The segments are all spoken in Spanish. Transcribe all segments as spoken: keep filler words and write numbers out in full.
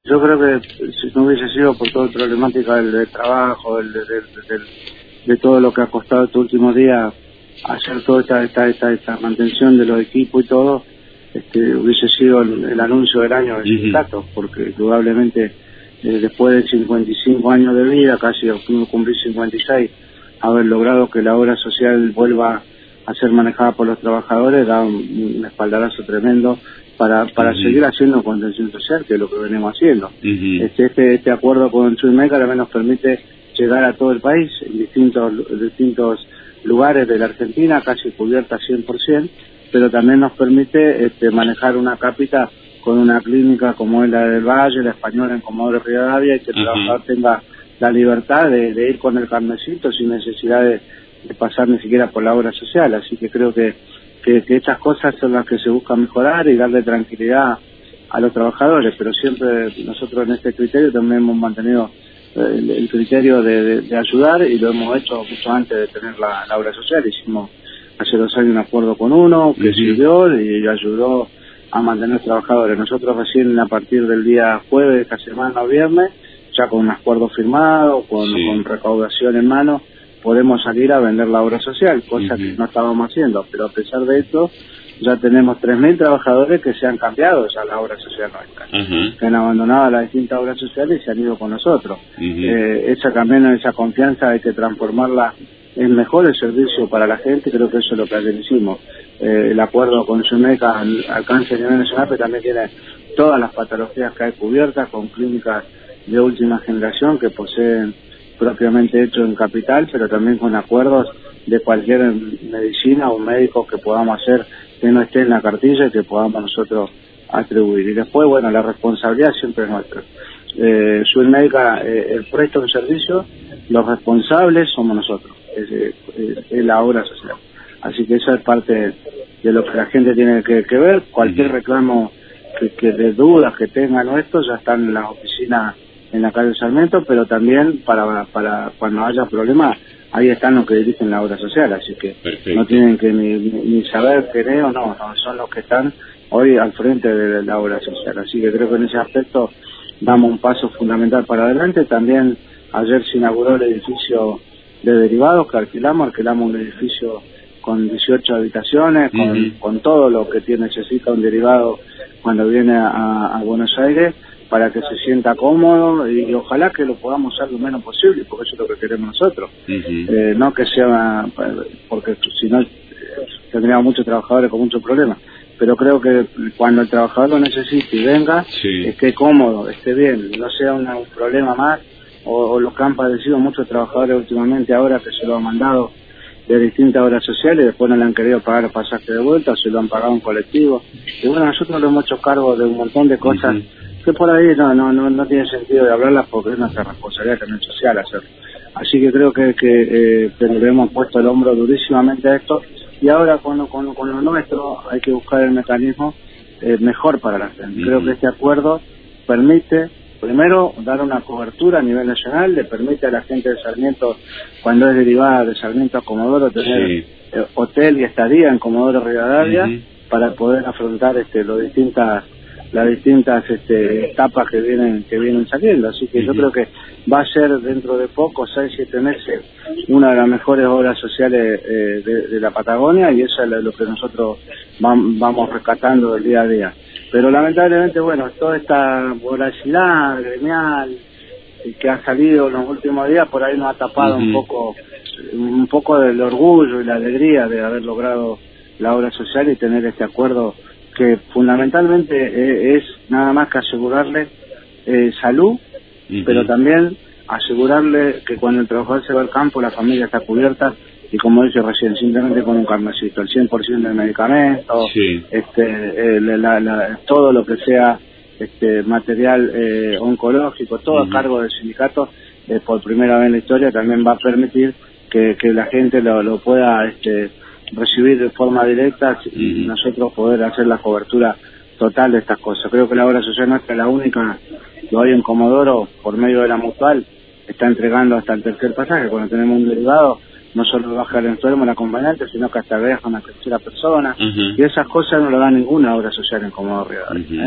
Yo creo que si no hubiese sido por toda la problemática del, del trabajo, del, del, del, de todo lo que ha costado este último día hacer toda esta, esta, esta, esta mantención de los equipos y todo, este, hubiese sido el, el anuncio del año del sindicato, porque indudablemente eh, después de cincuenta y cinco años de vida, casi cumplir cincuenta y seis, haber logrado que la obra social vuelva a ser manejada por los trabajadores da un, un espaldarazo tremendo para para uh-huh. seguir haciendo contención social, que es lo que venimos haciendo. Uh-huh. Este, este este acuerdo con Suimeca también nos permite llegar a todo el país, en distintos distintos lugares de la Argentina, casi cubierta cien por ciento, pero también nos permite este, manejar una cápita con una clínica como es la del Valle, la Española en Comodoro Rivadavia, y que el uh-huh. trabajador tenga la libertad de, de ir con el carnecito sin necesidad de, de pasar ni siquiera por la obra social. Así que creo que, que, que estas cosas son las que se busca mejorar y darle tranquilidad a los trabajadores, pero siempre nosotros en este criterio también hemos mantenido el, el criterio de, de, de ayudar, y lo hemos hecho mucho antes de tener la, la obra social. Hicimos hace dos años un acuerdo con uno que uh-huh. sirvió y ayudó a mantener trabajadores. Nosotros recién a partir del día jueves de esta semana o viernes, ya con un acuerdo firmado, con, sí. con recaudación en mano, podemos salir a vender la obra social, cosa uh-huh. que no estábamos haciendo, pero a pesar de esto ya tenemos tres mil trabajadores que se han cambiado ya a la obra social nuestra, uh-huh. que han abandonado las distintas obras sociales y se han ido con nosotros. Uh-huh. Eh, esa también, esa confianza hay que transformarla en mejor el servicio para la gente. Creo que eso es lo que ayer hicimos. Eh, el acuerdo con Suimeca al alcance a nivel nacional, pero también tiene todas las patologías que hay cubiertas, con clínicas de última generación que poseen propiamente hecho en capital, pero también con acuerdos de cualquier medicina o médico que podamos hacer que no esté en la cartilla y que podamos nosotros atribuir. Y después, bueno, la responsabilidad siempre es nuestra. Eh, Suimeca, eh, el presto de servicio, los responsables somos nosotros, es, es, es la obra social. Así que esa es parte de lo que la gente tiene que, que ver. Cualquier reclamo que, que de dudas que tengan esto ya están en las oficinas en la calle Sarmiento, pero también para para cuando haya problemas, ahí están los que dirigen la obra social, así que perfecto. No tienen que ni, ni, ni saber querer o no, no, son los que están hoy al frente de la obra social. Así que creo que en ese aspecto damos un paso fundamental para adelante. También ayer se inauguró el edificio de derivados que alquilamos, alquilamos un edificio con dieciocho habitaciones, uh-huh. con, con todo lo que tiene, necesita un derivado cuando viene a, a Buenos Aires, para que se sienta cómodo, y, y ojalá que lo podamos usar lo menos posible, porque eso es lo que queremos nosotros. Uh-huh. Eh, no que sea, porque si no tendríamos muchos trabajadores con muchos problemas, pero creo que cuando el trabajador lo necesite y venga, sí. esté cómodo, esté bien, no sea una, un problema más, o, o lo que han padecido muchos trabajadores últimamente ahora, que se lo han mandado de distintas obras sociales y después no le han querido pagar el pasaje de vuelta, o se lo han pagado en colectivo. Y bueno, nosotros lo hemos hecho cargo de un montón de cosas uh-huh. que por ahí no no no no tiene sentido de hablarlas, porque es nuestra responsabilidad también social hacerlo. Así que creo que, que eh, le hemos puesto el hombro durísimamente a esto, y ahora con lo, con lo, con lo nuestro hay que buscar el mecanismo eh, mejor para la gente. Uh-huh. Creo que este acuerdo permite, primero, dar una cobertura a nivel nacional, le permite a la gente de Sarmiento, cuando es derivada de Sarmiento a Comodoro, tener sí. eh, hotel y estadía en Comodoro Rivadavia, uh-huh. para poder afrontar este los distintas las distintas este, etapas que vienen que vienen saliendo. Así que uh-huh. yo creo que va a ser dentro de poco, seis, siete meses, una de las mejores obras sociales eh, de, de la Patagonia, y eso es lo que nosotros vam, vamos rescatando del día a día. Pero lamentablemente, bueno, toda esta voracidad gremial que ha salido en los últimos días, por ahí nos ha tapado uh-huh. un poco un poco del orgullo y la alegría de haber logrado la obra social y tener este acuerdo, que fundamentalmente eh, es nada más que asegurarle eh, salud, uh-huh. pero también asegurarle que cuando el trabajador se va al campo, la familia está cubierta, y como dije recién, simplemente con un carnecito, el cien por ciento del medicamento, sí. este, eh, la, la, todo lo que sea este material eh, oncológico, todo uh-huh. a cargo del sindicato, eh, por primera vez en la historia, también va a permitir que, que la gente lo, lo pueda este, recibir de forma directa, uh-huh. y nosotros poder hacer la cobertura total de estas cosas. Creo que la obra social nuestra es la única que hoy en Comodoro, por medio de la Mutual, está entregando hasta el tercer pasaje. Cuando tenemos un derivado, no solo baja el enfermo, el acompañante, sino que hasta deja una tercera persona, uh-huh. y esas cosas no lo da ninguna obra social en Comodoro Rivadavia. Uh-huh. ¿eh?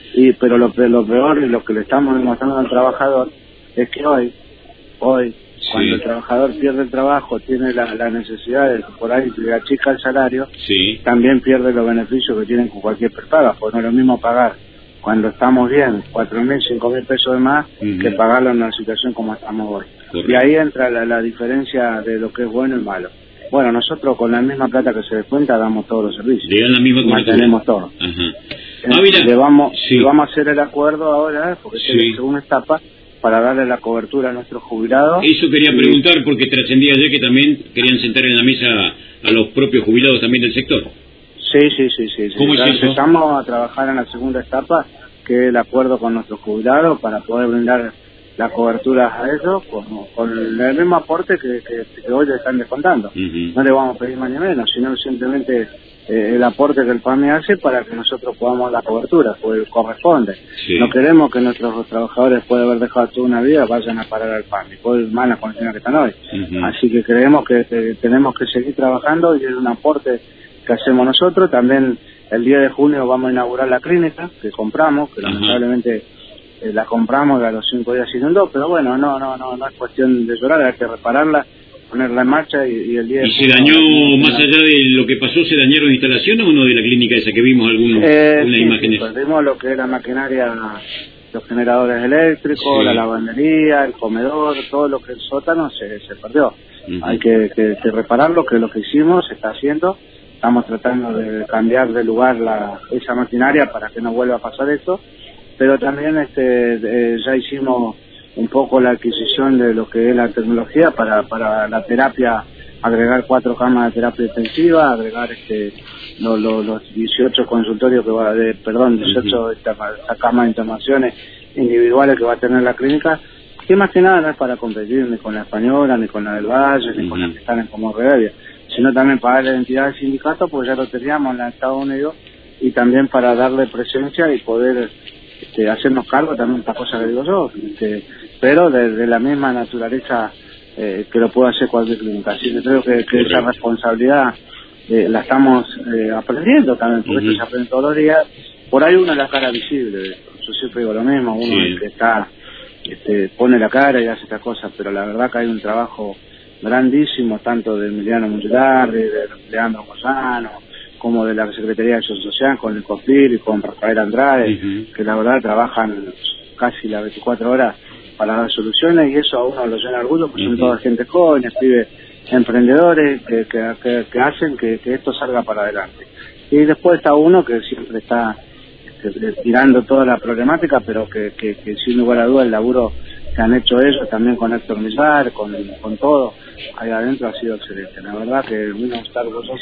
y pero lo, lo peor y lo que le estamos demostrando al trabajador es que hoy, hoy, sí. cuando el trabajador pierde el trabajo, tiene la, la necesidad de por ahí le achica el salario, sí. también pierde los beneficios que tienen con cualquier prepaga, porque no es lo mismo pagar cuando estamos bien, cuatro mil, cinco mil pesos de más, uh-huh. que pagarlo en una situación como estamos hoy. Correcto. Y ahí entra la, la diferencia de lo que es bueno y malo. Bueno, nosotros con la misma plata que se descuenta damos todos los servicios. Le dan la misma cobertura. Mantenemos todo. Ajá. Ah, mira. Le vamos, sí. le vamos a hacer el acuerdo ahora, porque sí. es la segunda etapa, para darle la cobertura a nuestros jubilados. Eso quería preguntar, porque trascendía ayer que también querían sentar en la mesa a los propios jubilados también del sector. Sí, sí, sí, sí. ¿Cómo sí. es eso? Empezamos a trabajar en la segunda etapa, que es el acuerdo con nuestros jubilados, para poder brindar la cobertura a ellos, con, con el mismo aporte que, que, que hoy le están descontando. Uh-huh. No le vamos a pedir más ni menos, sino simplemente eh, el aporte que el P A M E hace para que nosotros podamos la cobertura, pues corresponde. Sí. No queremos que nuestros trabajadores, después de haber dejado toda una vida, vayan a parar al P A M E, por malas condiciones que están hoy. Uh-huh. Así que creemos que eh, tenemos que seguir trabajando y es un aporte que hacemos nosotros. También el diez de junio vamos a inaugurar la clínica que compramos, que uh-huh. lamentablemente eh, la compramos y a los cinco días se inundó, pero bueno, no no no no es cuestión de llorar, hay que repararla, ponerla en marcha y, y el día... ¿Y se dañó, más allá de lo que pasó, se dañaron instalaciones o no de la clínica esa que vimos algunos, eh, algunas sí, imágenes? Sí, perdimos lo que es la maquinaria, los generadores eléctricos, sí. la lavandería, el comedor, todo lo que es el sótano se, se perdió. Uh-huh. Hay que, que, que repararlo, que es lo que hicimos, se está haciendo. Estamos tratando de cambiar de lugar la, esa maquinaria para que no vuelva a pasar eso. Pero también este eh, ya hicimos un poco la adquisición de lo que es la tecnología para para la terapia, agregar cuatro camas de terapia intensiva, agregar este los, los, los dieciocho consultorios que va de, perdón, dieciocho uh-huh. camas de internaciones individuales que va a tener la clínica, que más que nada no es para competir ni con la Española, ni con la del Valle, uh-huh. ni con la que están en Comodoro Rivadavia, sino también para la identidad del sindicato, pues ya lo teníamos en Estados Unidos, y también para darle presencia y poder este, hacernos cargo también de esta cosa que digo yo, este, pero de, de la misma naturaleza eh, que lo puede hacer cualquier clínica. Así que creo que, que esa responsabilidad eh, la estamos eh, aprendiendo también, porque uh-huh. esto se aprende todos los días. Por ahí uno es la cara visible de esto. Yo siempre digo lo mismo, uno sí. es el que está, este, pone la cara y hace estas cosas, pero la verdad que hay un trabajo grandísimo, tanto de Emiliano Mungiardi, de Leandro Mozano, como de la Secretaría de Acción Social, con el COFIR y con Rafael Andrade, uh-huh. que la verdad trabajan casi las veinticuatro horas para dar soluciones, y eso a uno lo llena de orgullo, porque uh-huh. son toda gente joven, pibes emprendedores que, que, que, que hacen que, que esto salga para adelante. Y después está uno que siempre está este, tirando toda la problemática, pero que, que, que sin lugar a dudas el laburo que han hecho ellos, también con Héctor Millar, con, con todo, ahí adentro ha sido excelente. La verdad que uno está orgulloso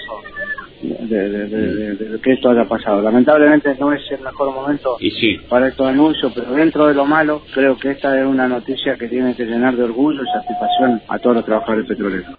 de, de, de, de, de que esto haya pasado. Lamentablemente no es el mejor momento sí. para estos anuncios, pero dentro de lo malo, creo que esta es una noticia que tiene que llenar de orgullo y satisfacción a todos los trabajadores petroleros.